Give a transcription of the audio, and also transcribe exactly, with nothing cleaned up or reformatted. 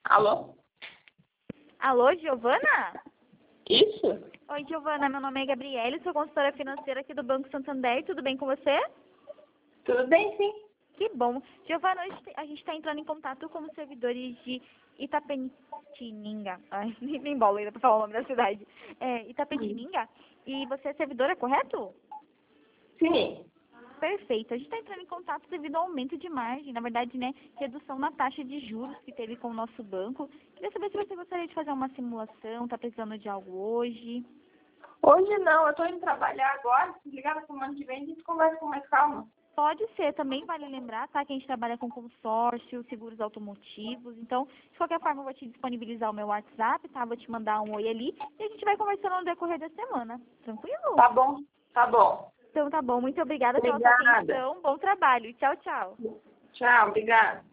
Alô? Alô, Giovana? Isso? Oi, Giovana, meu nome é Gabriele, sou consultora financeira aqui do Banco Santander, tudo bem com você? Tudo bem, sim. Que bom. Giovana, hoje a gente está entrando em contato com os servidores de Itapetininga. Ai, me embola ainda para falar o nome da cidade. É, Itapetininga. E você é servidora, correto? Sim. Perfeito. A gente está entrando em contato devido ao aumento de margem, na verdade, né, redução na taxa de juros que teve com o nosso banco. Queria saber se você gostaria de fazer uma simulação, está precisando de algo hoje. Hoje não, eu tô indo trabalhar agora. Se ligar na semana que vem, a gente conversa com mais calma. Pode ser, também vale lembrar, tá, que a gente trabalha com consórcio, seguros automotivos. Então, de qualquer forma, eu vou te disponibilizar o meu WhatsApp, tá? Vou te mandar um oi ali e a gente vai conversando no decorrer da semana. Tranquilo? Tá bom, tá bom. Então tá bom. Muito obrigada pela sua Obrigada. atenção. Bom trabalho. Tchau, tchau. Tchau, obrigada.